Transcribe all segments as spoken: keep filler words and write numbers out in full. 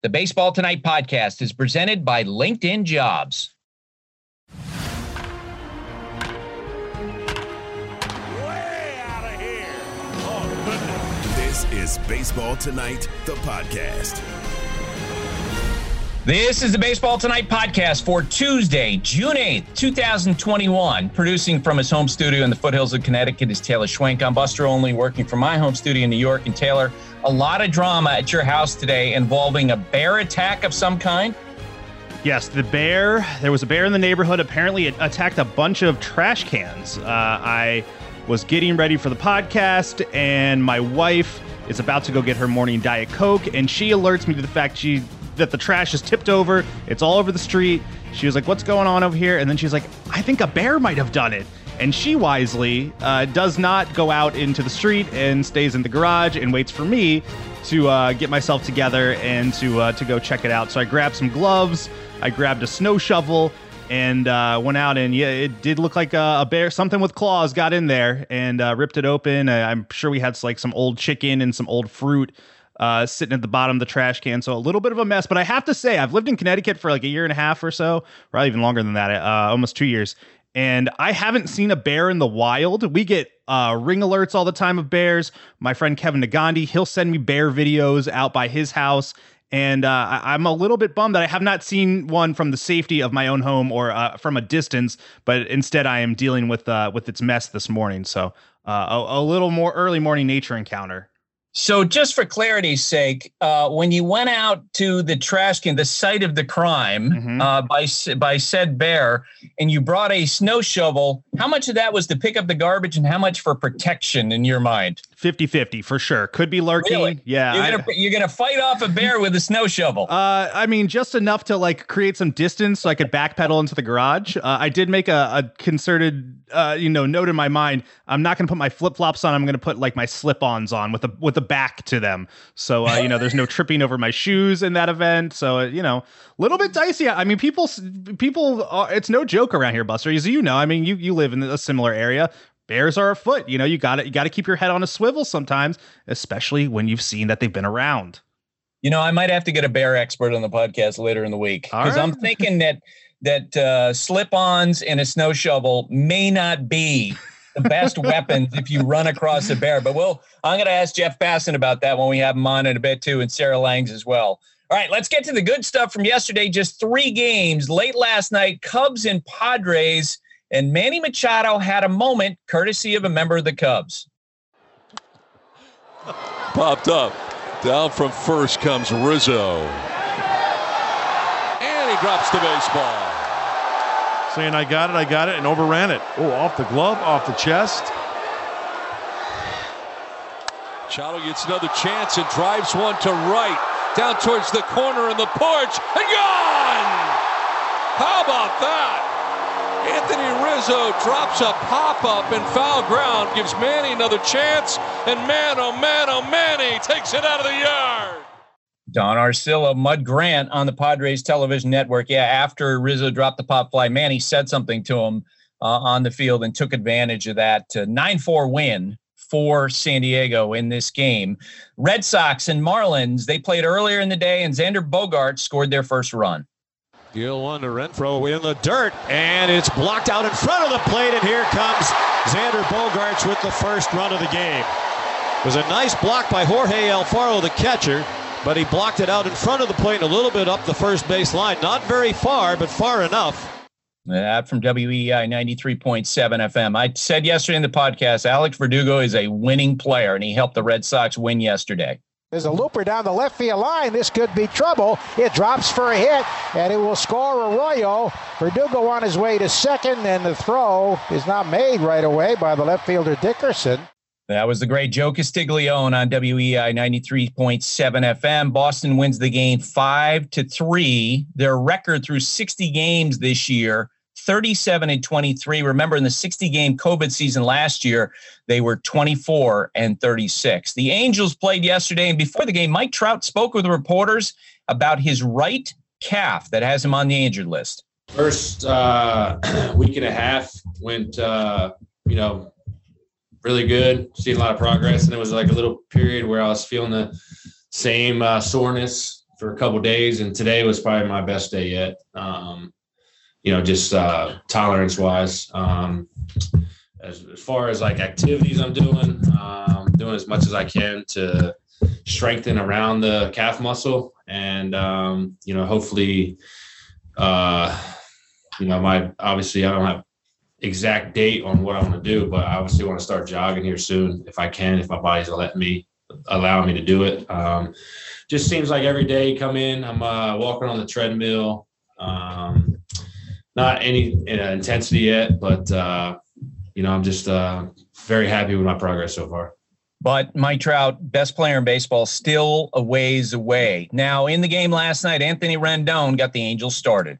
The Baseball Tonight podcast is presented by LinkedIn Jobs. Way out of here. Oh, goodness. This is Baseball Tonight, the podcast. This is the Baseball Tonight podcast for Tuesday, June eighth, twenty twenty-one. Producing from his home studio in the foothills of Connecticut is Taylor Schwenk. I'm Buster Olney, working from my home studio in New York. And Taylor, a lot of drama at your house today involving a bear attack of some kind. Yes, the bear. There was a bear in the neighborhood. Apparently, it attacked a bunch of trash cans. Uh, I was getting ready for the podcast, and my wife is about to go get her morning Diet Coke, and she alerts me to the fact she that the trash is tipped over. It's all over the street. She was like, what's going on over here? And then she's like, I think a bear might have done it. And she wisely uh, does not go out into the street and stays in the garage and waits for me to uh, get myself together and to uh, to go check it out. So I grabbed some gloves, I grabbed a snow shovel, and uh, went out, and yeah, it did look like a, a bear, something with claws got in there and uh, ripped it open. Uh, I'm sure we had like some old chicken and some old fruit Uh, sitting at the bottom of the trash can. So a little bit of a mess, but I have to say, I've lived in Connecticut for like a year and a half or so, probably even longer than that, uh, almost two years. And I haven't seen a bear in the wild. We get uh, ring alerts all the time of bears. My friend Kevin Nagandi, he'll send me bear videos out by his house. And uh, I- I'm a little bit bummed that I have not seen one from the safety of my own home or uh, from a distance, but instead I am dealing with uh, with its mess this morning. So uh, a-, a little more early morning nature encounter. So just for clarity's sake, uh, when you went out to the trash can, the site of the crime, mm-hmm. uh, by by said bear, and you brought a snow shovel, how much of that was to pick up the garbage and how much for protection in your mind? fifty-fifty for sure. Could be lurking. Really? Yeah. You're gonna, I, you're gonna fight off a bear with a snow shovel. Uh, I mean, just enough to like create some distance so I could backpedal into the garage. Uh, I did make a, a concerted, uh, you know, note in my mind. I'm not gonna put my flip flops on. I'm gonna put like my slip-ons on with a with a back to them. So uh, you know, there's no tripping over my shoes in that event. So uh, you know, a little bit dicey. I mean, people people. Uh, it's no joke around here, Buster. As you know, I mean, you you live in a similar area. Bears are afoot. You know, you got to you got to keep your head on a swivel sometimes, especially when you've seen that they've been around. You know, I might have to get a bear expert on the podcast later in the week, because right. I'm thinking that that uh, slip-ons and a snow shovel may not be the best weapons if you run across a bear. But we'll, I'm going to ask Jeff Passan about that when we have him on in a bit too, and Sarah Langs as well. All right, let's get to the good stuff from yesterday. Just three games late last night, Cubs and Padres. And Manny Machado had a moment courtesy of a member of the Cubs. Popped up. Down from first comes Rizzo. And he drops the baseball. Saying, I got it, I got it, and overran it. Oh, off the glove, off the chest. Machado gets another chance and drives one to right. Down towards the corner in the porch. And gone! How about that? Anthony Rizzo drops a pop-up in foul ground, gives Manny another chance, and man, oh man, oh Manny takes it out of the yard. Don Arcillo, Mud Grant on the Padres television network. Yeah, after Rizzo dropped the pop fly, Manny said something to him uh, on the field and took advantage of that nine four win for San Diego in this game. Red Sox and Marlins, they played earlier in the day, and Xander Bogaerts scored their first run. Gil on to Renfroe in the dirt, and it's blocked out in front of the plate, and here comes Xander Bogaerts with the first run of the game. It was a nice block by Jorge Alfaro, the catcher, but he blocked it out in front of the plate and a little bit up the first base line. Not very far, but far enough. That from W E I ninety-three point seven F M. I said yesterday in the podcast, Alex Verdugo is a winning player, and he helped the Red Sox win yesterday. There's a looper down the left field line. This could be trouble. It drops for a hit, and it will score Arroyo. Verdugo on his way to second, and the throw is not made right away by the left fielder Dickerson. That was the great Joe Castiglione on W E I ninety-three point seven F M. Boston wins the game five to three. Their record through sixty games this year, thirty-seven and twenty-three. Remember, in the sixty game COVID season last year, they were twenty-four and thirty-six. The Angels played yesterday, and before the game, Mike Trout spoke with reporters about his right calf that has him on the injured list. First uh, week and a half went, uh, you know, really good, seeing a lot of progress. And it was like a little period where I was feeling the same uh, soreness for a couple of days, and today was probably my best day yet. Um, you know, just uh, tolerance wise. Um, as, as far as like activities I'm doing, um, doing as much as I can to strengthen around the calf muscle, and um, you know, hopefully, uh, you know, my obviously I don't have exact date on what I want to do, but I obviously want to start jogging here soon if I can, if my body's letting me, allow me to do it. Um, just seems like every day come in, I'm uh, walking on the treadmill. Um, not any uh, intensity yet, but uh, you know, I'm just uh, very happy with my progress so far. But Mike Trout, best player in baseball, still a ways away. Now, in the game last night, Anthony Rendon got the Angels started.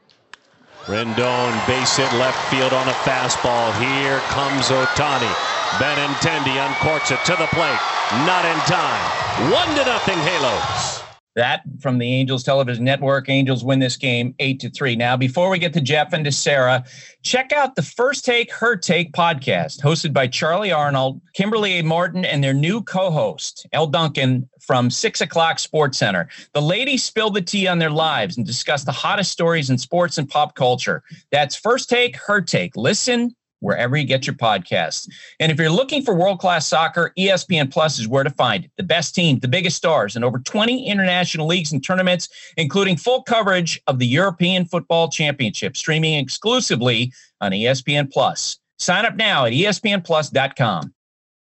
Rendon, base hit left field on a fastball. Here comes Ohtani. Benintendi uncorks it to the plate. Not in time. One to nothing Halos. That from the Angels Television Network. Angels win this game eight to three. Now, before we get to Jeff and to Sarah, check out the First Take, Her Take podcast hosted by Charlie Arnold, Kimberly A. Martin, and their new co-host, Elle Duncan from six o'clock Sports Center. The ladies spill the tea on their lives and discuss the hottest stories in sports and pop culture. That's First Take, Her Take. Listen wherever you get your podcasts. And if you're looking for world-class soccer, E S P N Plus is where to find it. The best teams, the biggest stars, and over twenty international leagues and tournaments, including full coverage of the European Football Championship, streaming exclusively on E S P N Plus. Sign up now at E S P N plus dot com.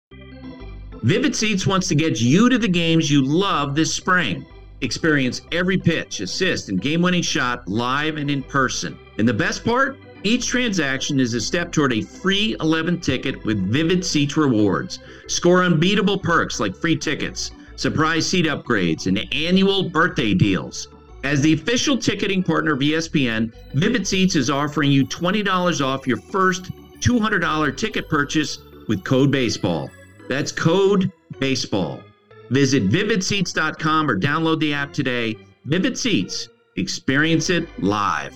Vivid Seats wants to get you to the games you love this spring. Experience every pitch, assist, and game-winning shot live and in person. And the best part? Each transaction is a step toward a free eleventh ticket with Vivid Seats rewards. Score unbeatable perks like free tickets, surprise seat upgrades, and annual birthday deals. As the official ticketing partner of E S P N, Vivid Seats is offering you twenty dollars off your first two hundred dollars ticket purchase with code BASEBALL. That's code BASEBALL. Visit vivid seats dot com or download the app today. Vivid Seats. Experience it live.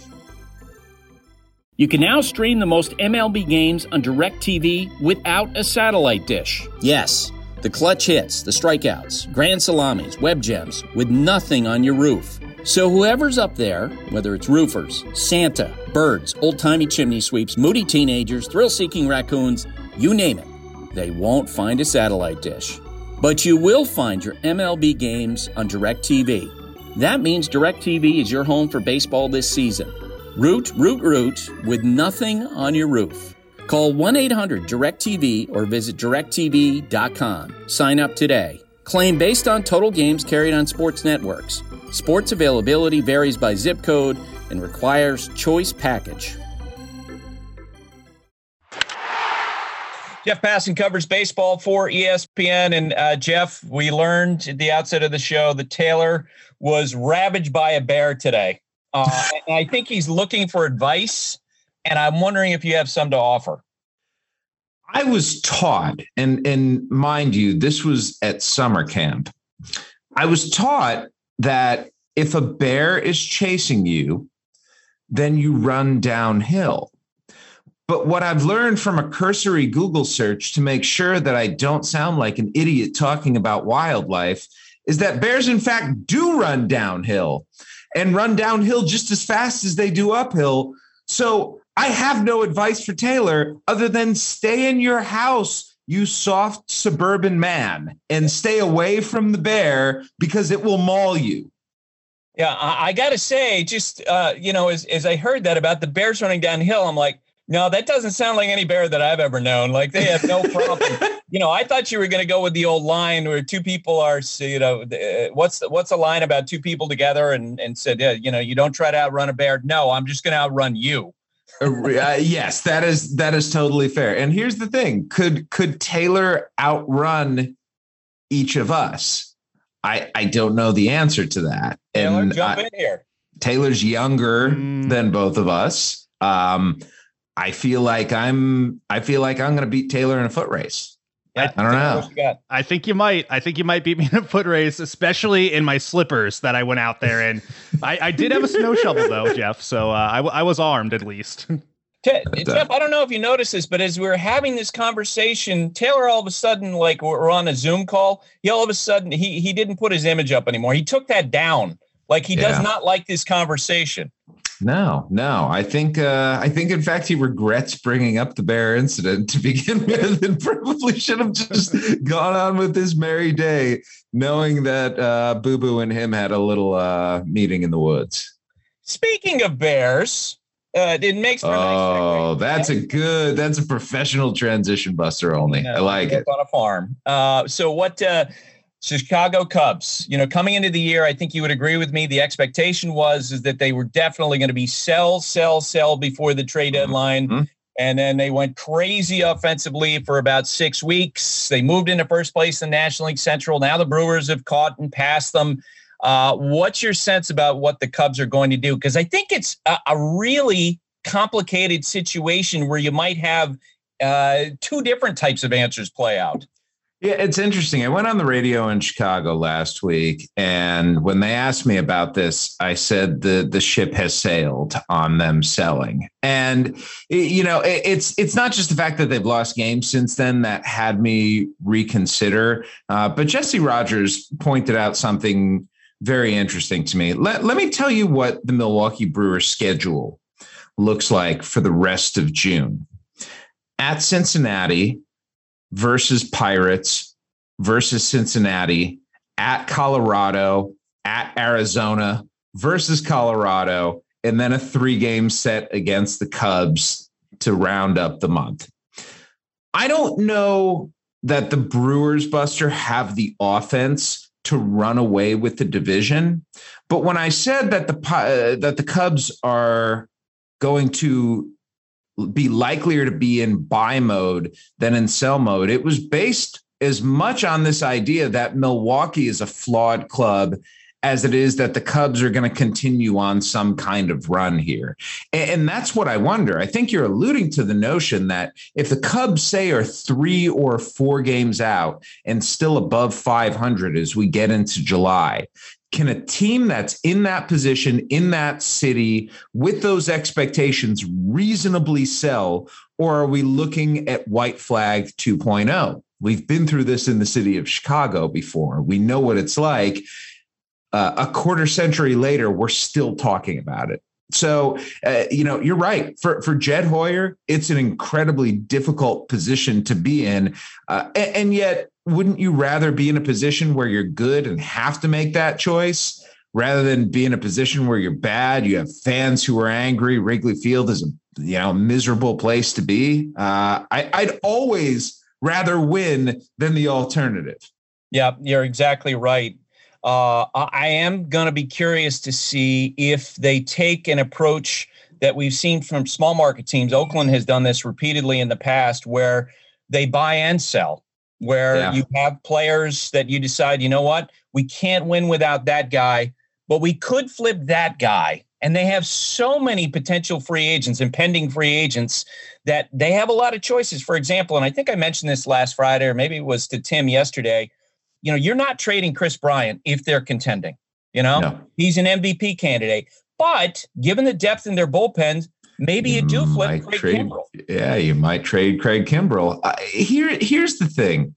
You can now stream the most M L B games on DirecTV without a satellite dish. Yes, the clutch hits, the strikeouts, grand salamis, web gems, with nothing on your roof. So whoever's up there, whether it's roofers, Santa, birds, old-timey chimney sweeps, moody teenagers, thrill-seeking raccoons, you name it, they won't find a satellite dish. But you will find your M L B games on DirecTV. That means DirecTV is your home for baseball this season. Root, root, root with nothing on your roof. Call one eight hundred direct T V or visit direct T V dot com. Sign up today. Claim based on total games carried on sports networks. Sports availability varies by zip code and requires choice package. Jeff Passan covers baseball for E S P N. And uh, Jeff, we learned at the outset of the show that Taylor was ravaged by a bear today. Uh, and I think he's looking for advice, and I'm wondering if you have some to offer. I was taught, and, and mind you, this was at summer camp. I was taught that if a bear is chasing you, then you run downhill. But what I've learned from a cursory Google search to make sure that I don't sound like an idiot talking about wildlife is that bears, in fact, do run downhill. And run downhill just as fast as they do uphill. So I have no advice for Taylor other than stay in your house, you soft suburban man, and stay away from the bear because it will maul you. Yeah, I, I got to say, just, uh, you know, as, as I heard that about the bears running downhill, I'm like, no, that doesn't sound like any bear that I've ever known. Like, they have no problem. You know, I thought you were going to go with the old line where two people are, you know, what's the, what's the line about two people together and, and said, yeah, you know, you don't try to outrun a bear. No, I'm just going to outrun you. uh, yes, that is that is totally fair. And here's the thing. Could could Taylor outrun each of us? I, I don't know the answer to that. Taylor, and jump I, in here. Taylor's younger mm. than both of us. Um, I feel like I'm I feel like I'm going to beat Taylor in a foot race. I, I don't know. I think you might. I think you might beat me in a foot race, especially in my slippers that I went out there in. I, I did have a snow shovel, though, Jeff, so uh, I, w- I was armed at least. Jeff, I don't know if you noticed this, but as we were having this conversation, Taylor all of a sudden, like we're on a Zoom call, he all of a sudden, he he didn't put his image up anymore. He took that down Like he Yeah. does not like this conversation. No, no. I think, uh, I think, in fact, he regrets bringing up the bear incident to begin with, and probably should have just gone on with his merry day, knowing that uh, Boo Boo and him had a little uh, meeting in the woods. Speaking of bears, uh, it makes. For a Oh, nice that's a good. That's a professional transition, Buster. Only no, I like it on a farm. Uh, so what? Uh, Chicago Cubs, you know, coming into the year, I think you would agree with me. The expectation was is that they were definitely going to be sell, sell, sell before the trade deadline. Mm-hmm. And then they went crazy offensively for about six weeks. They moved into first place in the National League Central. Now the Brewers have caught and passed them. Uh, what's your sense about what the Cubs are going to do? Because I think it's a, a really complicated situation where you might have uh, two different types of answers play out. Yeah, it's interesting. I went on the radio in Chicago last week, and when they asked me about this, I said the the ship has sailed on them selling. And you know, it, it's it's not just the fact that they've lost games since then that had me reconsider. Uh, but Jesse Rogers pointed out something very interesting to me. Let let me tell you what the Milwaukee Brewers schedule looks like for the rest of June. At Cincinnati, versus Pirates, versus Cincinnati, at Colorado, at Arizona, versus Colorado, and then a three-game set against the Cubs to round up the month. I don't know that the Brewers, Buster, have the offense to run away with the division, but when I said that the uh, that the Cubs are going to be likelier to be in buy mode than in sell mode, it was based as much on this idea that Milwaukee is a flawed club as it is that the Cubs are going to continue on some kind of run here. And that's what I wonder. I think you're alluding to the notion that if the Cubs, say, are three or four games out and still above five hundred as we get into July, can a team that's in that position, in that city, with those expectations reasonably sell, or are we looking at white flag two point oh? We've been through this in the city of Chicago before. We know what it's like. Uh, a quarter century later, we're still talking about it. So, uh, you know, you're right. For, for Jed Hoyer, it's an incredibly difficult position to be in. Uh, and, and yet, wouldn't you rather be in a position where you're good and have to make that choice rather than be in a position where you're bad? You have fans who are angry. Wrigley Field is a you know miserable place to be. Uh, I, I'd always rather win than the alternative. Yeah, you're exactly right. Uh, I am going to be curious to see if they take an approach that we've seen from small market teams. Oakland has done this repeatedly in the past where they buy and sell, where yeah. you have players that you decide, you know what, we can't win without that guy, but we could flip that guy. And they have so many potential free agents and pending free agents that they have a lot of choices. For example, and I think I mentioned this last Friday, or maybe it was to Tim yesterday, you know, you're not trading Chris Bryant if they're contending. You know, no. He's an M V P candidate. But given the depth in their bullpens, maybe you do flip Craig trade, Kimbrel. Yeah, you might trade Craig Kimbrel. Uh, here, here's the thing.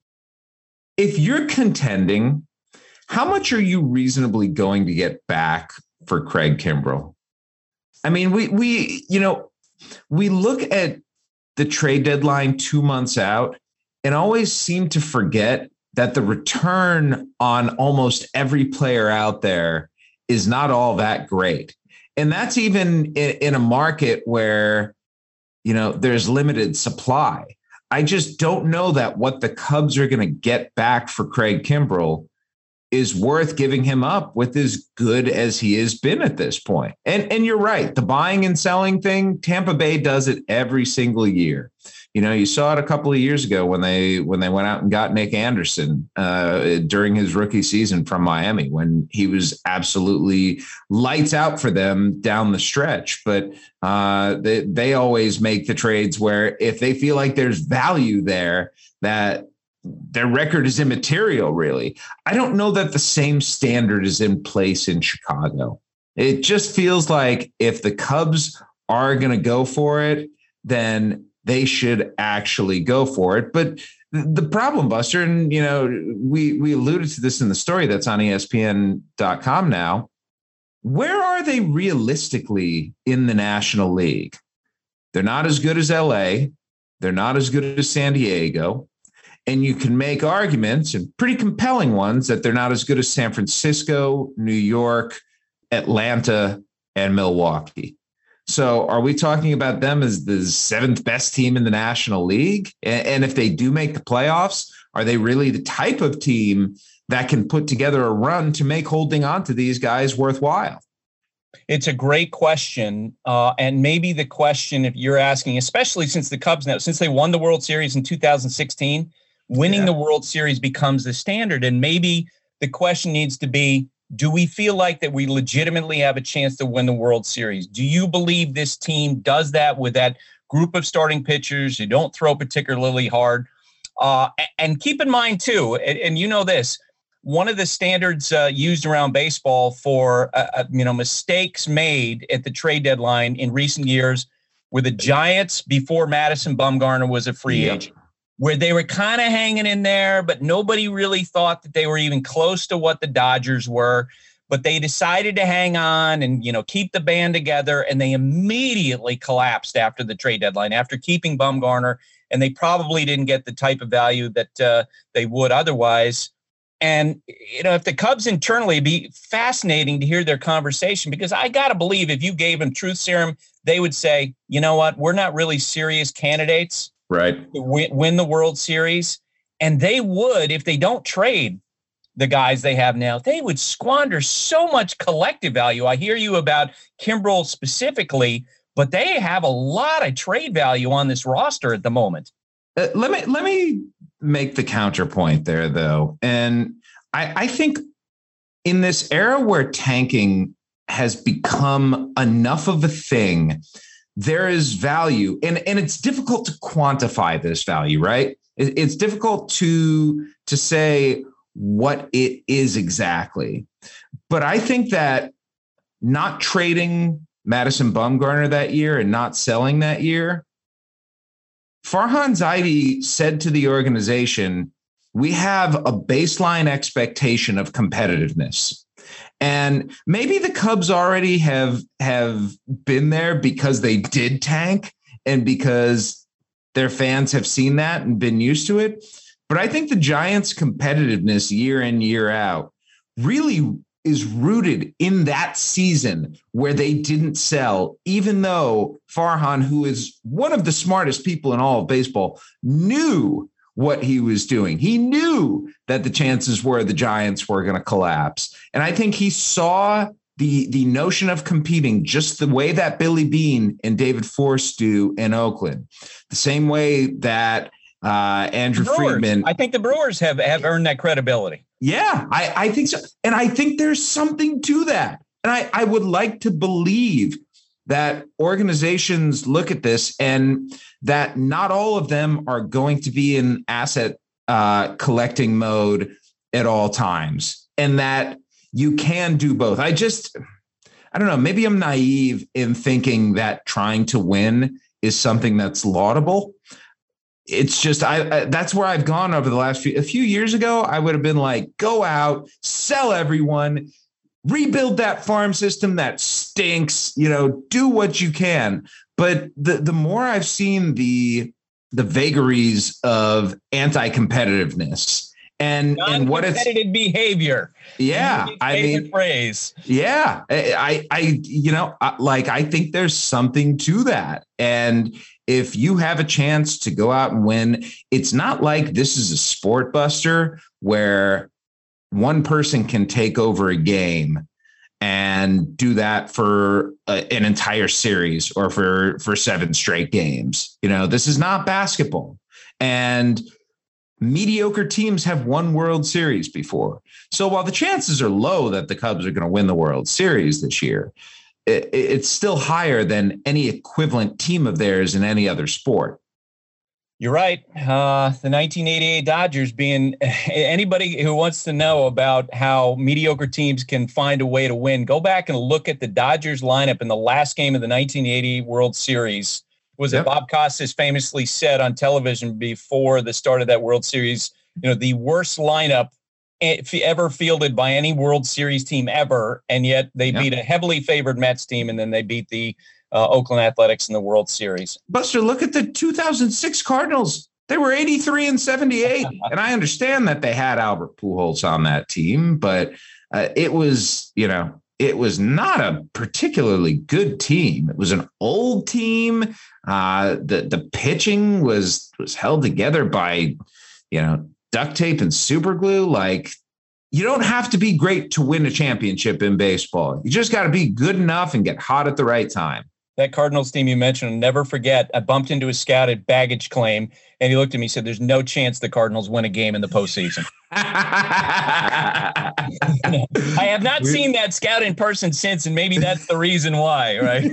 If you're contending, how much are you reasonably going to get back for Craig Kimbrel? I mean, we we you know, we look at the trade deadline two months out and always seem to forget that the return on almost every player out there is not all that great. And that's even in, in a market where, you know, there's limited supply. I just don't know that what the Cubs are going to get back for Craig Kimbrel is worth giving him up with as good as he has been at this point. And, and you're right. The buying and selling thing, Tampa Bay does it every single year. You know, you saw it a couple of years ago when they when they went out and got Nick Anderson uh, during his rookie season from Miami, when he was absolutely lights out for them down the stretch. But uh, they, they always make the trades where if they feel like there's value there, that their record is immaterial, really. I don't know that the same standard is in place in Chicago. It just feels like if the Cubs are going to go for it, then they should actually go for it. But the problem, Buster, and, you know, we, we alluded to this in the story that's on E S P N dot com now. where are they realistically in the National League? They're not as good as L A. They're not as good as San Diego. And you can make arguments, and pretty compelling ones, that they're not as good as San Francisco, New York, Atlanta, and Milwaukee. So are we talking about them as the seventh best team in the National League? And if they do make the playoffs, are they really the type of team that can put together a run to make holding on to these guys worthwhile? It's a great question. Uh, and maybe the question, if you're asking, especially since the Cubs now, since they won the World Series in two thousand sixteen, winning yeah. the World Series becomes the standard. And maybe the question needs to be, do we feel like that we legitimately have a chance to win the World Series? Do you believe this team does that with that group of starting pitchers who don't throw particularly hard? Uh, and keep in mind, too, and, and you know this, one of the standards uh, used around baseball for uh, uh, you know mistakes made at the trade deadline in recent years were the Giants before Madison Bumgarner was a free yep. agent, where they were kind of hanging in there, but nobody really thought that they were even close to what the Dodgers were. But they decided to hang on and, you know, keep the band together, and they immediately collapsed after the trade deadline, after keeping Bumgarner, and they probably didn't get the type of value that uh, they would otherwise. And, you know, if the Cubs internally, it'd be fascinating to hear their conversation, because I got to believe if you gave them truth serum, they would say, you know what, we're not really serious candidates right to win, win the World Series. And they would, if they don't trade the guys they have now, they would squander so much collective value. I hear you about Kimbrel specifically, but they have a lot of trade value on this roster at the moment. Uh, let me let me make the counterpoint there, though. And I, I think in this era where tanking has become enough of a thing, there is value, and, and it's difficult to quantify this value, right? It, it's difficult to, to say what it is exactly. But I think that not trading Madison Bumgarner that year and not selling that year, Farhan Zaidi said to the organization, we have a baseline expectation of competitiveness. And maybe the Cubs already have, have been there because they did tank and because their fans have seen that and been used to it. But I think the Giants' competitiveness year in, year out really is rooted in that season where they didn't sell, even though Farhan, who is one of the smartest people in all of baseball, knew what he was doing. He knew that the chances were the Giants were going to collapse. And I think he saw the, the notion of competing just the way that Billy Beane and David Force do in Oakland, the same way that uh, Andrew Friedman. I think the Brewers have, have earned that credibility. Yeah, I, I think so. And I think there's something to that. And I, I would like to believe that organizations look at this and that not all of them are going to be in asset uh, collecting mode at all times, and that you can do both. I just, I don't know, maybe I'm naive in thinking that trying to win is something that's laudable. It's just, I, I that's where I've gone over the last few, a few years ago, I would have been like, go out, sell everyone, rebuild that farm system that stinks, you know, do what you can. But the, the more I've seen the, the vagaries of anti-competitiveness and, and what it's competitive behavior. Yeah. I mean, phrase. Yeah. I, I, you know, like, I think there's something to that. And if you have a chance to go out and win, it's not like this is a sport buster where one person can take over a game and do that for a, an entire series or for, for seven straight games. You know, this is not basketball, and mediocre teams have won World Series before. So while the chances are low that the Cubs are going to win the World Series this year, it, it's still higher than any equivalent team of theirs in any other sport. You're right. Uh, the nineteen eighty-eight Dodgers being anybody who wants to know about how mediocre teams can find a way to win, go back and look at the Dodgers lineup in the last game of the nineteen eighty World Series. Was it yep. Bob Costas famously said on television before the start of that World Series, you know, the worst lineup if ever fielded by any World Series team ever, and yet they yep. beat a heavily favored Mets team, and then they beat the uh, Oakland Athletics in the World Series. Buster, look at the two thousand six Cardinals. They were eighty-three and seventy-eight, and I understand that they had Albert Pujols on that team, but uh, it was, you know, it was not a particularly good team. It was an old team. Uh, the the pitching was was held together by, you know, duct tape and super glue. Like, you don't have to be great to win a championship in baseball. You just got to be good enough and get hot at the right time. That Cardinals team you mentioned, I'll never forget, I bumped into a scout at baggage claim, and he looked at me and said, there's no chance the Cardinals win a game in the postseason. I have not seen that scout in person since, and maybe that's the reason why, right?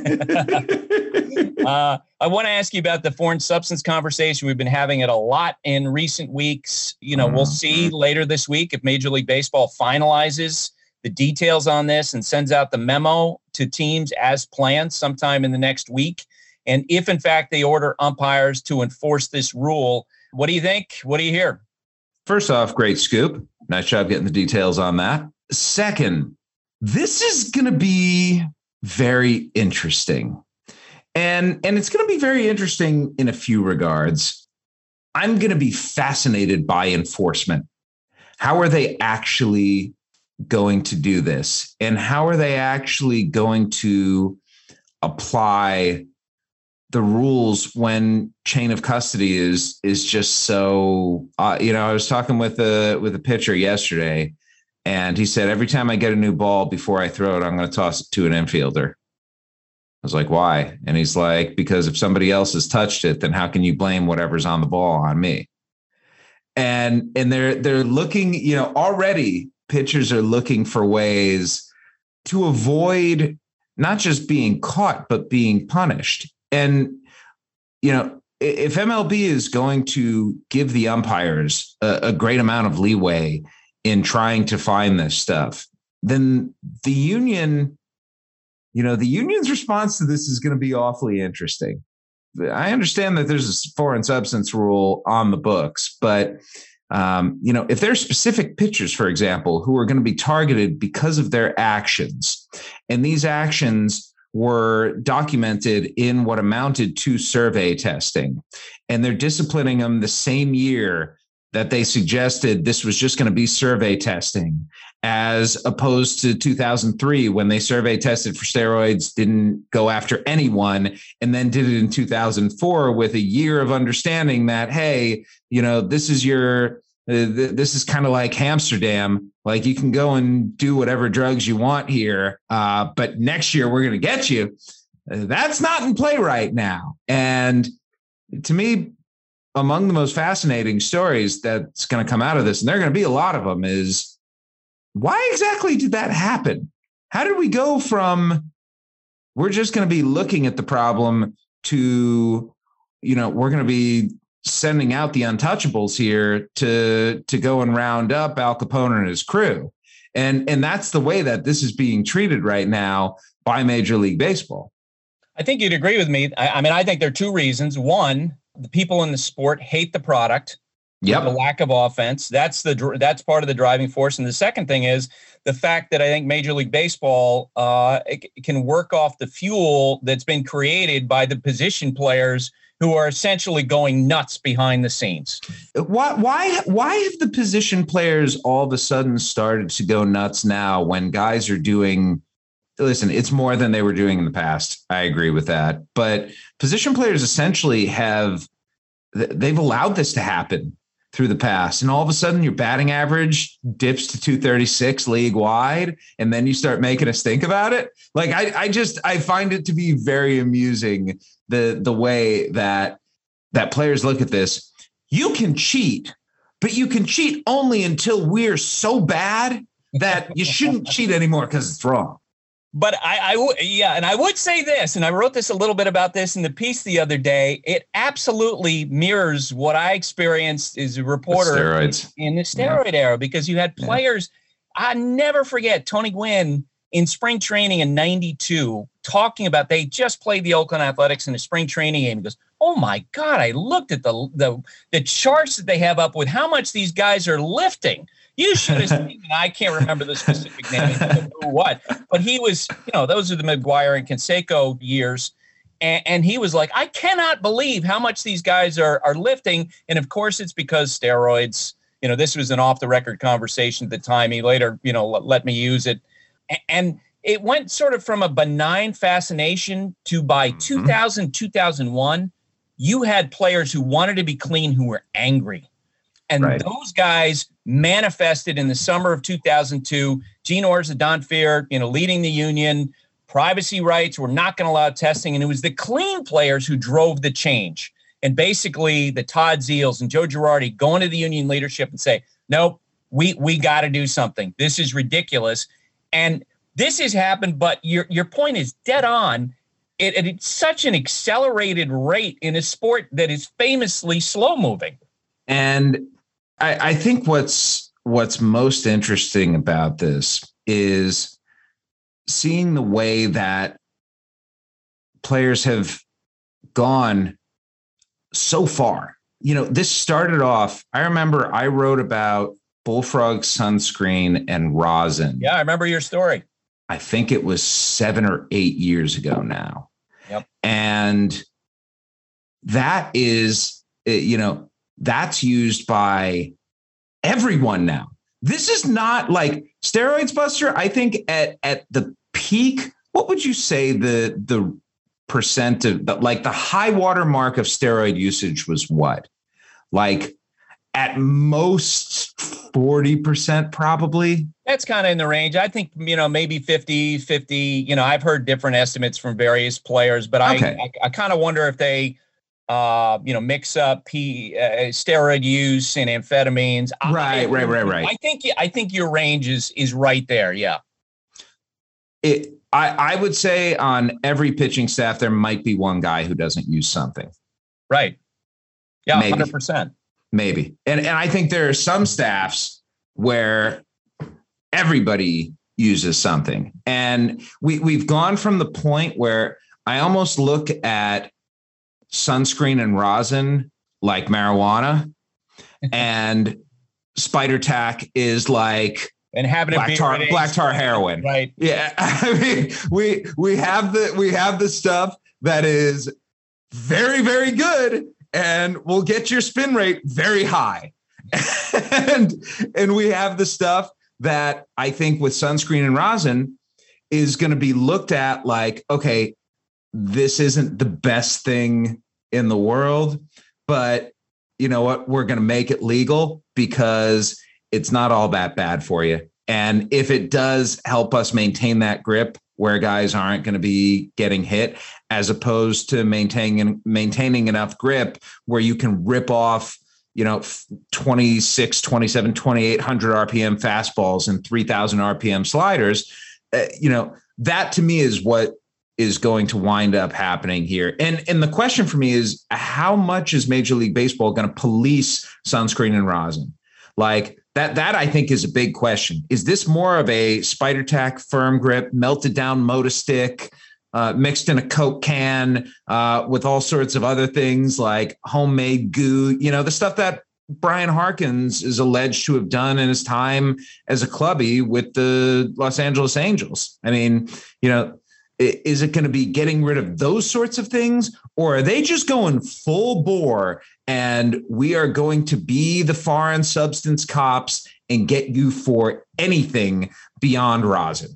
uh, I want to ask you about the foreign substance conversation. We've been having it a lot in recent weeks. You know, we'll see later this week if Major League Baseball finalizes the details on this and sends out the memo to teams as planned sometime in the next week. And if, in fact, they order umpires to enforce this rule, what do you think? What do you hear? First off, great scoop. Nice job getting the details on that. Second, this is going to be very interesting. And, and it's going to be very interesting in a few regards. I'm going to be fascinated by enforcement. How are they actually going to do this? And how are they actually going to apply the rules when chain of custody is is just so uh, you know, I was talking with a with a pitcher yesterday, and he said, every time I get a new ball, before I throw it, I'm going to toss it to an infielder. I was like, why? And he's like, because if somebody else has touched it, then how can you blame whatever's on the ball on me? And and they're they're looking, you know, already pitchers are looking for ways to avoid not just being caught, but being punished. And, you know, if M L B is going to give the umpires a, a great amount of leeway in trying to find this stuff, then the union, you know, the union's response to this is going to be awfully interesting. I understand that there's a foreign substance rule on the books, but Um, you know, if there are specific pitchers, for example, who are going to be targeted because of their actions, and these actions were documented in what amounted to survey testing, and they're disciplining them the same year that they suggested this was just going to be survey testing, as opposed to two thousand three when they survey tested for steroids, didn't go after anyone, and then did it in two thousand four with a year of understanding that, hey, you know, this is your, uh, th- this is kind of like Amsterdam. Like, you can go and do whatever drugs you want here, uh, but next year we're going to get you. Uh, that's not in play right now. And to me, among the most fascinating stories that's going to come out of this, and there are going to be a lot of them, is why exactly did that happen? How did we go from we're just going to be looking at the problem to, you know, we're going to be sending out the untouchables here to to go and round up Al Capone and his crew? And and that's the way that this is being treated right now by Major League Baseball. I think you'd agree with me. I, I mean, I think there are two reasons. One, the people in the sport hate the product. Yep. The lack of offense. That's the that's part of the driving force. And the second thing is the fact that I think Major League Baseball uh, can work off the fuel that's been created by the position players who are essentially going nuts behind the scenes. Why, why, why have the position players all of a sudden started to go nuts now when guys are doing, listen, it's more than they were doing in the past. I agree with that. But position players essentially have, they've allowed this to happen through the past. And all of a sudden your batting average dips to two thirty-six league wide. And then you start making us think about it. Like, I, I just, I find it to be very amusing the, the way that, that players look at this. You can cheat, but you can cheat only until we're so bad that you shouldn't cheat anymore because it's wrong. But I, I w- yeah, and I would say this, and I wrote this a little bit about this in the piece the other day. It absolutely mirrors what I experienced as a reporter the in the steroid yeah. era, because you had players. Yeah. I never forget Tony Gwynn in spring training in ninety-two talking about, they just played the Oakland Athletics in a spring training game. He goes, "Oh my God, I looked at the the the charts that they have up with how much these guys are lifting." You should have seen, I can't remember the specific name of who what, but he was, you know, those are the McGuire and Canseco years. And, and he was like, I cannot believe how much these guys are are lifting. And of course, it's because steroids. You know, this was an off the record conversation at the time. He later, you know, let, let me use it. And it went sort of from a benign fascination to by mm-hmm. two thousand, two thousand one, you had players who wanted to be clean who were angry. And right. those guys manifested in the summer of two thousand two. Gene Orza, Don Fehr, you know, leading the union, privacy rights, we're not going to allow testing. And it was the clean players who drove the change. And basically the Todd Zeals and Joe Girardi going to the union leadership and say, nope, we we got to do something. This is ridiculous. And this has happened, but your your point is dead on. It, it, it's such an accelerated rate in a sport that is famously slow moving. And I, I think what's what's most interesting about this is seeing the way that players have gone so far. You know, this started off, I remember I wrote about Bullfrog sunscreen and rosin. Yeah, I remember your story. I think it was seven or eight years ago now. Yep. And that is, you know, that's used by everyone now. This is not like steroids, Buster. I think at, at the peak, what would you say the, the percent of, but like the high water mark of steroid usage was what? Like at most forty percent probably. That's kind of in the range. I think, you know, maybe fifty, fifty, you know, I've heard different estimates from various players, but okay. I, I, I kind of wonder if they, uh, you know, mix up P, uh, steroid use and amphetamines. Right, I, right, right, right. I think, I think your range is, is right there. Yeah. It, I, I would say on every pitching staff, there might be one guy who doesn't use something. Right. Yeah. Maybe. one hundred percent. Maybe. And, and I think there are some staffs where everybody uses something. And we, we've gone from the point where I almost look at sunscreen and rosin like marijuana and spider tack is like and having black tar, black tar heroin. Right. Yeah. I mean, we, we have the, we have the stuff that is very, very good and will get your spin rate very high. and, and we have the stuff that I think with sunscreen and rosin is going to be looked at like, okay, this isn't the best thing in the world, but you know what? We're going to make it legal because it's not all that bad for you. And if it does help us maintain that grip where guys aren't going to be getting hit, as opposed to maintaining maintaining enough grip where you can rip off, you know, twenty-six, twenty-seven, twenty-eight hundred R P M fastballs and three thousand R P M sliders, uh, you know, that to me is what is going to wind up happening here. And, and the question for me is, how much is Major League Baseball going to police sunscreen and rosin? Like that, that I think is a big question. Is this more of a spider tack firm grip, melted down Moda stick, uh, mixed in a Coke can uh, with all sorts of other things like homemade goo, you know, the stuff that Brian Harkins is alleged to have done in his time as a clubby with the Los Angeles Angels? I mean, you know, is it going to be getting rid of those sorts of things, or are they just going full bore and we are going to be the foreign substance cops and get you for anything beyond rosin?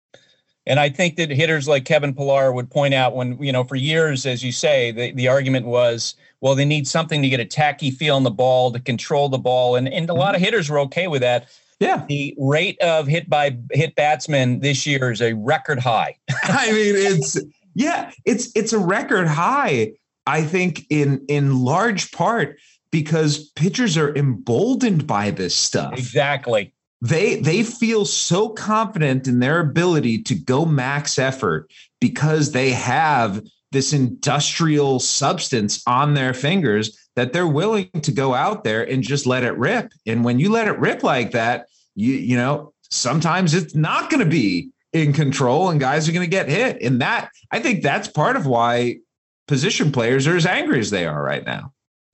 And I think that hitters like Kevin Pillar would point out when, you know, for years, as you say, the, the argument was, well, they need something to get a tacky feel on the ball, to control the ball. And, and a lot of hitters were okay with that. Yeah. The rate of hit by hit batsmen this year is a record high. I mean, it's yeah, it's it's a record high. I think in in large part because pitchers are emboldened by this stuff. Exactly. They they feel so confident in their ability to go max effort because they have this industrial substance on their fingers that they're willing to go out there and just let it rip. And when you let it rip like that, you you know, sometimes it's not going to be in control and guys are going to get hit. And that, I think that's part of why position players are as angry as they are right now.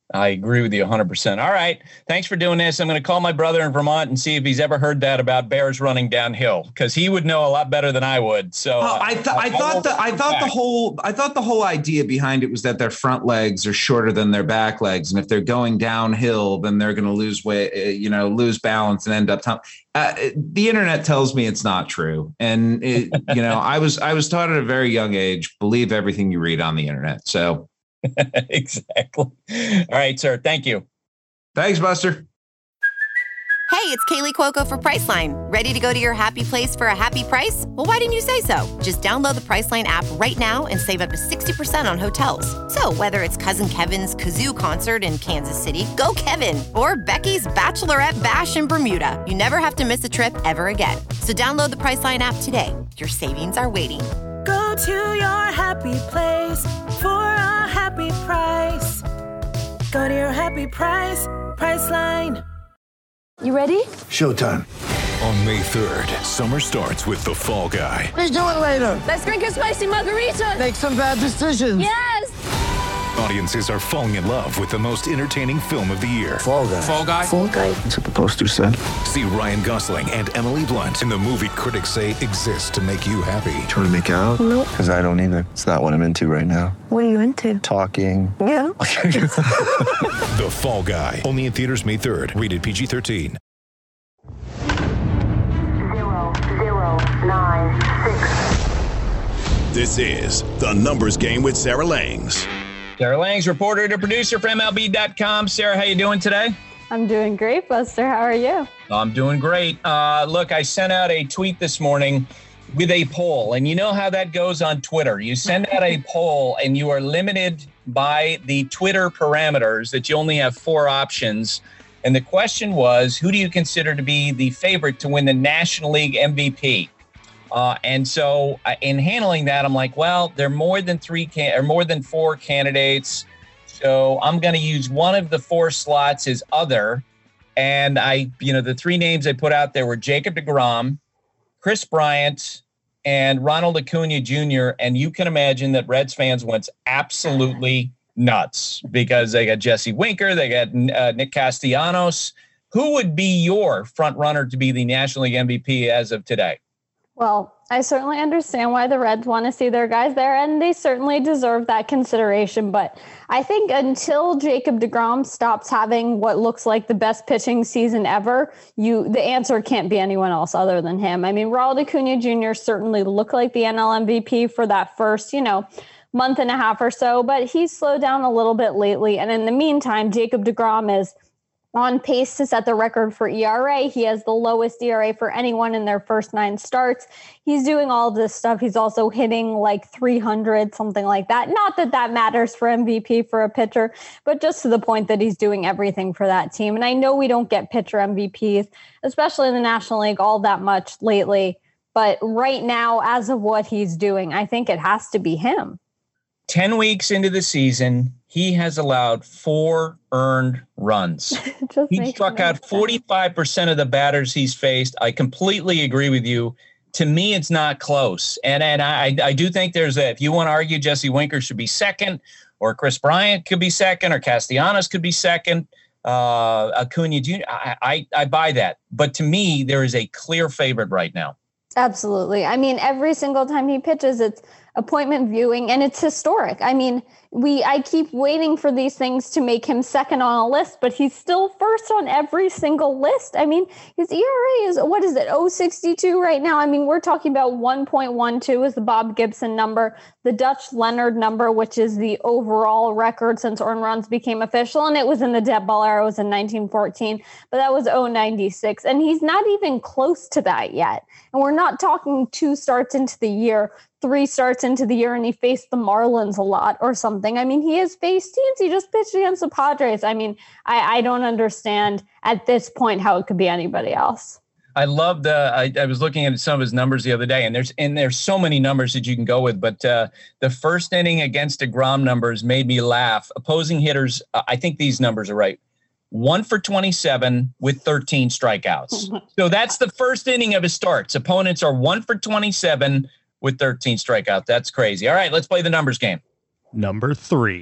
I agree with you one hundred percent. All right. Thanks for doing this. I'm going to call my brother in Vermont and see if he's ever heard that about bears running downhill, because he would know a lot better than I would. So oh, I, th- I, I thought the I thought back. the whole I thought the whole idea behind it was that their front legs are shorter than their back legs, and if they're going downhill, then they're going to lose weight, you know, lose balance and end up. T- uh, the internet tells me it's not true, and it, you know, I was I was taught at a very young age, believe everything you read on the internet. So. Exactly. All right, sir. Thank you. Thanks, Buster. Hey, it's Kaylee Cuoco for Priceline. Ready to go to your happy place for a happy price? Well, why didn't you say so? Just download the Priceline app right now and save up to sixty percent on hotels. So whether it's Cousin Kevin's Kazoo Concert in Kansas City, go Kevin, or Becky's Bachelorette Bash in Bermuda, you never have to miss a trip ever again. So download the Priceline app today. Your savings are waiting. Go to your happy place for a happy price. Go to your happy price, Priceline. You ready? Showtime. On May third, summer starts with The Fall Guy. Let's do it later. Let's drink a spicy margarita. Make some bad decisions. Yes. Audiences are falling in love with the most entertaining film of the year. Fall Guy. Fall Guy. Fall Guy. That's what the poster said. See Ryan Gosling and Emily Blunt in the movie critics say exists to make you happy. Trying to make it out? Nope. Because I don't either. It's not what I'm into right now. What are you into? Talking. Yeah. The Fall Guy. Only in theaters May third. Rated P G thirteen. Zero, zero, nine, six. This is The Numbers Game with Sarah Langs. Sarah Langs, reporter and producer for M L B dot com. Sarah, how you doing today? I'm doing great, Buster. How are you? I'm doing great. Uh, look, I sent out a tweet this morning with a poll, and you know how that goes on Twitter. You send out a poll, and you are limited by the Twitter parameters that you only have four options. And the question was, who do you consider to be the favorite to win the National League M V P? Uh, and so uh, in handling that, I'm like, well, there are more than three can- or more than four candidates. So I'm going to use one of the four slots as other. And I, you know, the three names I put out there were Jacob deGrom, Chris Bryant, and Ronald Acuna Junior And you can imagine that Reds fans went absolutely nuts because they got Jesse Winker, they got uh, Nick Castellanos. Who would be your front runner to be the National League M V P as of today? Well, I certainly understand why the Reds want to see their guys there, and they certainly deserve that consideration. But I think until Jacob deGrom stops having what looks like the best pitching season ever, you the answer can't be anyone else other than him. I mean, Ronald Acuna Junior certainly looked like the N L M V P for that first, you know, month and a half or so, but he's slowed down a little bit lately. And in the meantime, Jacob deGrom is on pace to set the record for E R A. He has the lowest E R A for anyone in their first nine starts. He's doing all this stuff. He's also hitting like three hundred, something like that. Not that that matters for M V P for a pitcher, but just to the point that he's doing everything for that team. And I know we don't get pitcher M V Ps, especially in the National League, all that much lately. But right now, as of what he's doing, I think it has to be him. ten weeks into the season, he has allowed four earned runs. He struck out forty-five percent of the batters he's faced. I completely agree with you. To me, it's not close. And and I, I do think there's a, if you want to argue Jesse Winker should be second, or Chris Bryant could be second, or Castellanos could be second, uh, Acuna Junior, I, I, I buy that. But to me, there is a clear favorite right now. Absolutely. I mean, every single time he pitches, it's appointment viewing, and it's historic. I mean, we I keep waiting for these things to make him second on a list, but he's still first on every single list. I mean, his E R A is, what is it, oh sixty-two right now? I mean, we're talking about one point one two is the Bob Gibson number, the Dutch Leonard number, which is the overall record since earned runs became official, and it was in the dead ball era, it was in nineteen fourteen, but that was oh ninety-six, and he's not even close to that yet. And we're not talking two starts into the year, three starts into the year, and he faced the Marlins a lot or something. I mean, he has faced teams. He just pitched against the Padres. I mean, I, I don't understand at this point how it could be anybody else. I love the, I, I was looking at some of his numbers the other day, and there's, and there's so many numbers that you can go with, but uh, the first inning against deGrom numbers made me laugh. Opposing hitters, uh, I think these numbers are right. One for twenty-seven with thirteen strikeouts. So that's the first inning of his starts. Opponents are one for twenty-seven with thirteen strikeouts. That's crazy. All right, let's play the numbers game. Number three.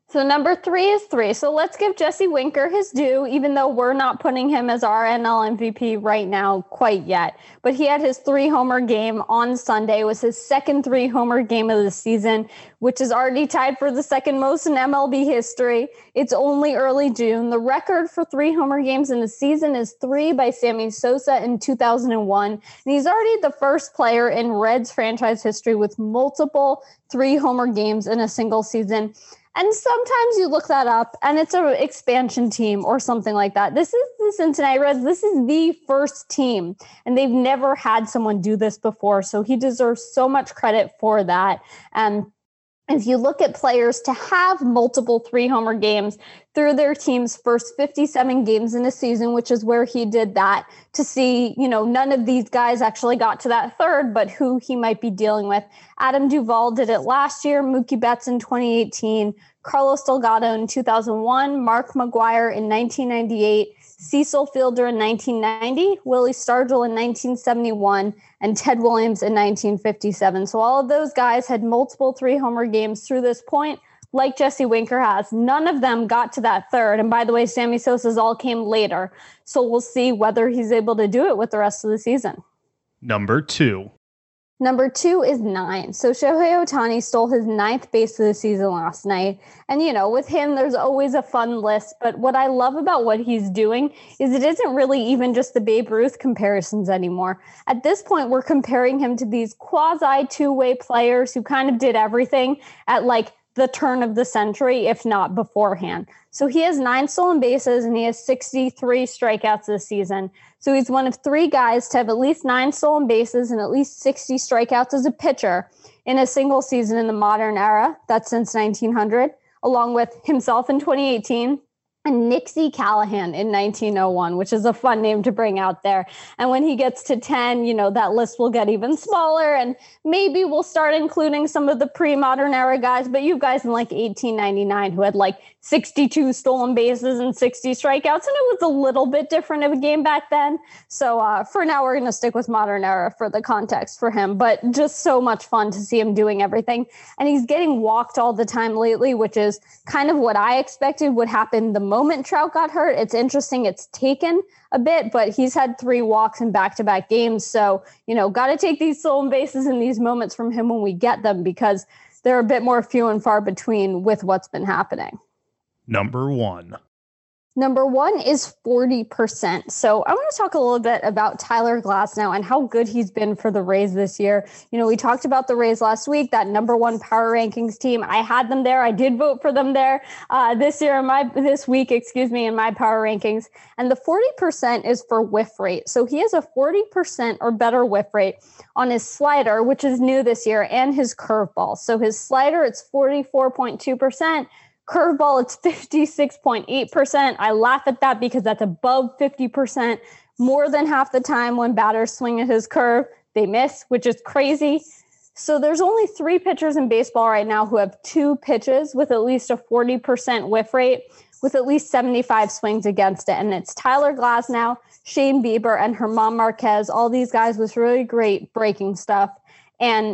So number three is three. So let's give Jesse Winker his due, even though we're not putting him as our N L M V P right now quite yet. But he had his three-homer game on Sunday. It was his second three-homer game of the season, which is already tied for the second most in M L B history. It's only early June. The record for three-homer games in the season is three by Sammy Sosa in two thousand one. And he's already the first player in Reds franchise history with multiple three-homer games in a single season. And sometimes you look that up and it's an expansion team or something like that. This is the Cincinnati Reds. This is the first team, and they've never had someone do this before. So he deserves so much credit for that. And if you look at players to have multiple three-homer games through their team's first fifty-seven games in a season, which is where he did that, to see, you know, none of these guys actually got to that third, but who he might be dealing with. Adam Duvall did it last year, Mookie Betts in twenty eighteen, Carlos Delgado in two thousand one, Mark McGwire in nineteen ninety-eight, Cecil Fielder in nineteen ninety, Willie Stargell in nineteen seventy-one, and Ted Williams in nineteen fifty-seven. So all of those guys had multiple three-homer games through this point, like Jesse Winker has. None of them got to that third. And by the way, Sammy Sosa's all came later. So we'll see whether he's able to do it with the rest of the season. Number two. Number two is nine. So Shohei Ohtani stole his ninth base of the season last night. And, you know, with him, there's always a fun list. But what I love about what he's doing is it isn't really even just the Babe Ruth comparisons anymore. At this point, we're comparing him to these quasi two-way players who kind of did everything at like the turn of the century, if not beforehand. So he has nine stolen bases and he has sixty-three strikeouts this season. So he's one of three guys to have at least nine stolen bases and at least sixty strikeouts as a pitcher in a single season in the modern era. That's since nineteen hundred, along with himself in twenty eighteen and Nixie Callahan in nineteen oh one, which is a fun name to bring out there. And when he gets to ten, you know, that list will get even smaller, and maybe we'll start including some of the pre-modern era guys, but you guys in like eighteen ninety-nine who had like sixty-two stolen bases and sixty strikeouts, and it was a little bit different of a game back then. So uh, for now, we're going to stick with modern era for the context for him, but just so much fun to see him doing everything. And he's getting walked all the time lately, which is kind of what I expected would happen the moment Trout got hurt. It's interesting. It's taken a bit, but he's had three walks in back-to-back games. So, you know, got to take these stolen bases in these moments from him when we get them, because they're a bit more few and far between with what's been happening. Number one. Number one is forty percent. So I want to talk a little bit about Tyler Glasnow and how good he's been for the Rays this year. You know, we talked about the Rays last week, that number one power rankings team. I had them there. I did vote for them there uh, this year, in my this week, excuse me, in my power rankings. And the forty percent is for whiff rate. So he has a forty percent or better whiff rate on his slider, which is new this year, and his curveball. So his slider, it's forty-four point two percent. Curveball, it's fifty-six point eight percent. I laugh at that because that's above fifty percent. More than half the time when batters swing at his curve, they miss, which is crazy. So there's only three pitchers in baseball right now who have two pitches with at least a forty percent whiff rate, with at least seventy-five swings against it. And it's Tyler Glasnow, Shane Bieber, and German Marquez, all these guys with really great breaking stuff. And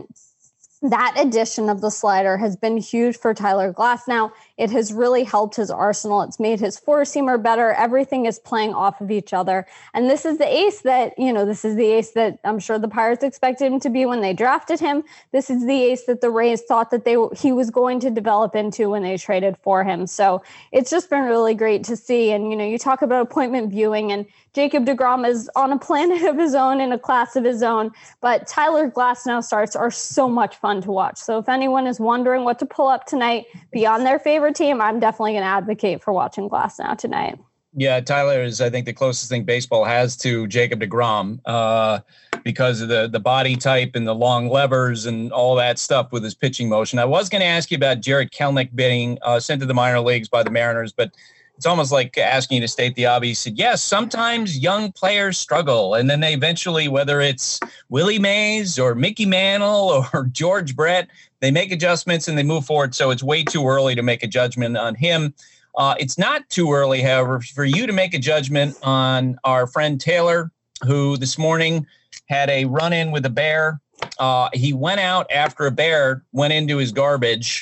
that addition of the slider has been huge for Tyler Glasnow. It has really helped his arsenal. It's made his four-seamer better. Everything is playing off of each other. And this is the ace that, you know, this is the ace that I'm sure the Pirates expected him to be when they drafted him. This is the ace that the Rays thought that they he was going to develop into when they traded for him. So it's just been really great to see. And, you know, you talk about appointment viewing, and Jacob deGrom is on a planet of his own, in a class of his own. But Tyler Glasnow starts are so much fun to watch. So if anyone is wondering what to pull up tonight beyond their favorite team, I'm definitely going to advocate for watching Glasnow tonight. Yeah, Tyler is, I think, the closest thing baseball has to Jacob deGrom uh, because of the, the body type and the long levers and all that stuff with his pitching motion. I was going to ask you about Jarred Kelenic being uh, sent to the minor leagues by the Mariners, but it's almost like asking you to state the obvious. He said, yes, sometimes young players struggle, and then they eventually, whether it's Willie Mays or Mickey Mantle or George Brett, they make adjustments and they move forward. So it's way too early to make a judgment on him. Uh, it's not too early, however, for you to make a judgment on our friend Taylor, who this morning had a run-in with a bear. Uh, he went out after a bear went into his garbage.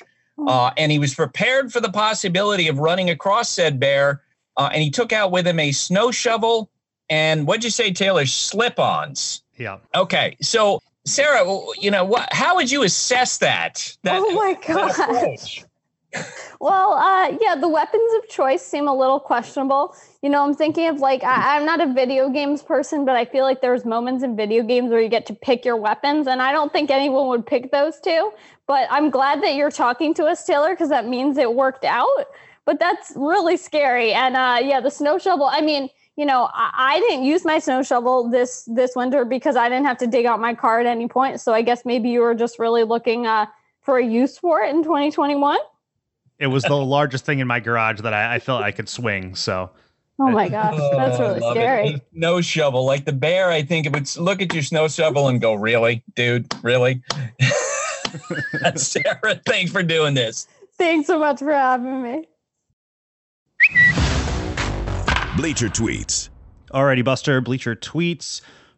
uh, and he was prepared for the possibility of running across said bear, uh, and he took out with him a snow shovel and, what'd you say, Taylor, slip-ons? Yeah. Okay, so Sarah, you know, what? How would you assess that? that oh my gosh. Well, uh, yeah, the weapons of choice seem a little questionable. You know, I'm thinking of like, I, I'm not a video games person, but I feel like there's moments in video games where you get to pick your weapons, and I don't think anyone would pick those two. But I'm glad that you're talking to us, Taylor, because that means it worked out. But that's really scary. And uh, yeah, the snow shovel, I mean, you know, I, I didn't use my snow shovel this this winter because I didn't have to dig out my car at any point. So I guess maybe you were just really looking uh, for a use for it in twenty twenty-one. It was the largest thing in my garage that I, I felt I could swing. So, oh my gosh, that's really oh, scary. Snow shovel, like the bear. I think it would look at your snow shovel and go, "Really, dude? Really?" Sarah, thanks for doing this. Thanks so much for having me. Bleacher Tweets. Alrighty, Buster. Bleacher Tweets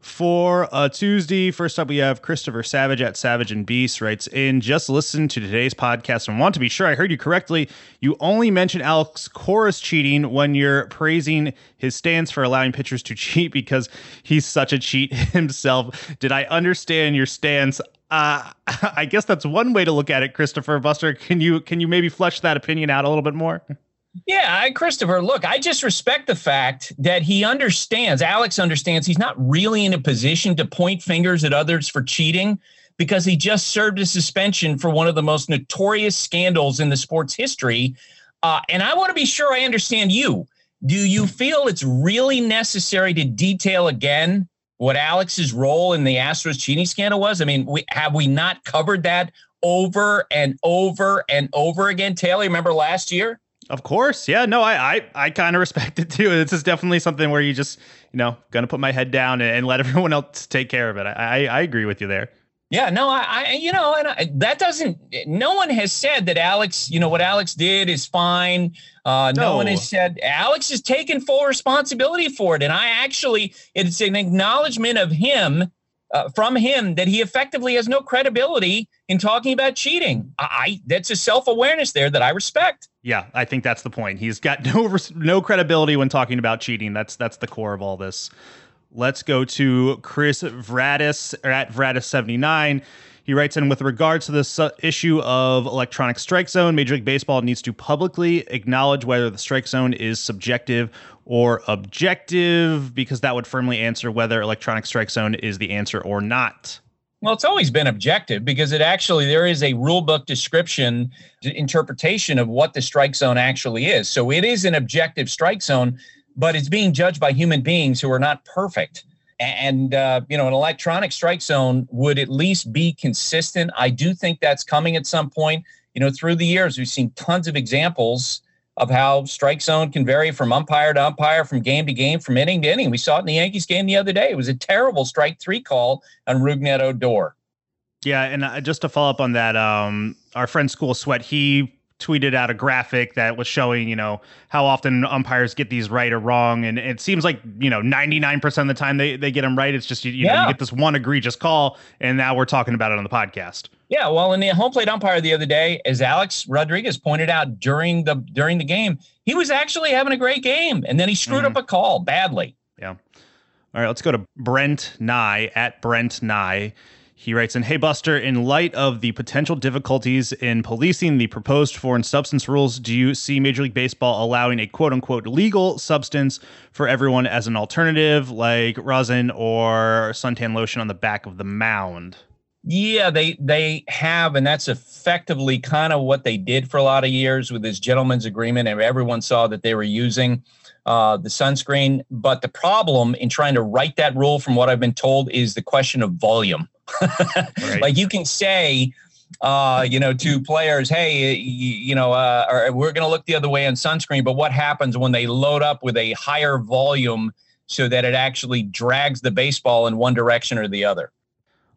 for uh, Tuesday. First up, we have Christopher Savage at Savage and Beast writes in, just listen to today's podcast and want to be sure I heard you correctly. You only mention Alex Cora's cheating when you're praising his stance for allowing pitchers to cheat because he's such a cheat himself. Did I understand your stance? Uh, I guess that's one way to look at it, Christopher. Buster, can you can you maybe flesh that opinion out a little bit more? Yeah, I, Christopher, look, I just respect the fact that he understands, Alex understands he's not really in a position to point fingers at others for cheating because he just served a suspension for one of the most notorious scandals in the sport's history. Uh, and I want to be sure I understand you. Do you feel it's really necessary to detail again what Alex's role in the Astros cheating scandal was? I mean, we, have we not covered that over and over and over again? Taylor, remember last year? Of course. Yeah, no, I I, I kind of respect it too. This is definitely something where you just, you know, going to put my head down and, and let everyone else take care of it. I, I, I agree with you there. Yeah, no, I, I you know, and I, that doesn't, no one has said that Alex, you know, what Alex did is fine. Uh, no. no one has said Alex has taken full responsibility for it. And I actually, it's an acknowledgement of him, uh, from him, that he effectively has no credibility in talking about cheating. I, I that's a self-awareness there that I respect. Yeah, I think that's the point. He's got no no credibility when talking about cheating. That's that's the core of all this. Let's go to Chris Vradis, or at Vradis seventy-nine. He writes in, with regards to this issue of electronic strike zone, Major League Baseball needs to publicly acknowledge whether the strike zone is subjective or objective, because that would firmly answer whether electronic strike zone is the answer or not. Well, it's always been objective because it actually, there is a rule book description, interpretation of what the strike zone actually is. So it is an objective strike zone, but it's being judged by human beings who are not perfect. And, uh, you know, an electronic strike zone would at least be consistent. I do think that's coming at some point. You know, through the years, we've seen tons of examples of how strike zone can vary from umpire to umpire, from game to game, from inning to inning. We saw it in the Yankees game the other day. It was a terrible strike three call on Rougned Odor. Yeah, and uh, just to follow up on that, um, our friend School Sweat, he tweeted out a graphic that was showing, you know, how often umpires get these right or wrong. And it seems like, you know, ninety-nine percent of the time they, they get them right. It's just, you, you yeah. know, you get this one egregious call, and now we're talking about it on the podcast. Yeah, well, in the home plate umpire the other day, as Alex Rodriguez pointed out during the during the game, he was actually having a great game, and then he screwed mm-hmm. up a call badly. Yeah. All right, let's go to Brent Nye, at Brent Nye. He writes in, hey, Buster, in light of the potential difficulties in policing the proposed foreign substance rules, do you see Major League Baseball allowing a quote-unquote legal substance for everyone as an alternative, like rosin or suntan lotion on the back of the mound? Yeah, they they have, and that's effectively kind of what they did for a lot of years with this gentleman's agreement, and everyone saw that they were using uh, the sunscreen. But the problem in trying to write that rule, from what I've been told, is the question of volume. Right. Like you can say, uh, you know, to players, hey, you, you know, uh, or we're going to look the other way on sunscreen. But what happens when they load up with a higher volume so that it actually drags the baseball in one direction or the other?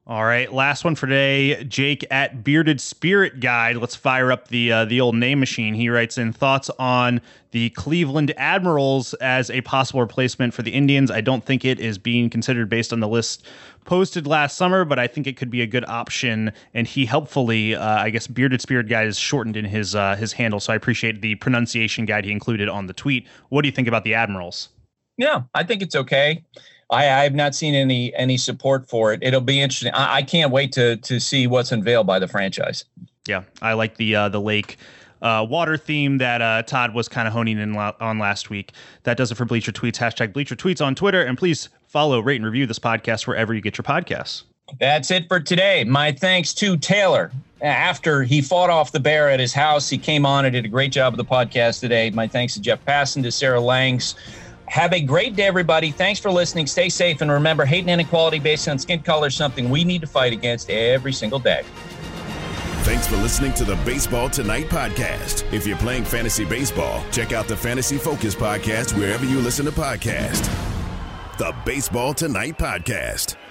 All right, last one for today. Jake at Bearded Spirit Guide. Let's fire up the uh, the old name machine. He writes in thoughts on the Cleveland Admirals as a possible replacement for the Indians. I don't think it is being considered based on the list posted last summer, but I think it could be a good option. And he helpfully, uh, I guess, Bearded Spirit Guide is shortened in his uh, his handle, so I appreciate the pronunciation guide he included on the tweet. What do you think about the Admirals? Yeah, I think it's okay. I, I have not seen any any support for it. It'll be interesting. I, I can't wait to to see what's unveiled by the franchise. Yeah, I like the uh, the lake uh, water theme that uh, Todd was kind of honing in la- on last week. That does it for Bleacher Tweets. Hashtag Bleacher Tweets on Twitter. And please follow, rate, and review this podcast wherever you get your podcasts. That's it for today. My thanks to Taylor. After he fought off the bear at his house, he came on and did a great job of the podcast today. My thanks to Jeff Passan, to Sarah Langs. Have a great day, everybody. Thanks for listening. Stay safe. And remember, hate and inequality based on skin color is something we need to fight against every single day. Thanks for listening to the Baseball Tonight podcast. If you're playing fantasy baseball, check out the Fantasy Focus podcast wherever you listen to podcasts. The Baseball Tonight podcast.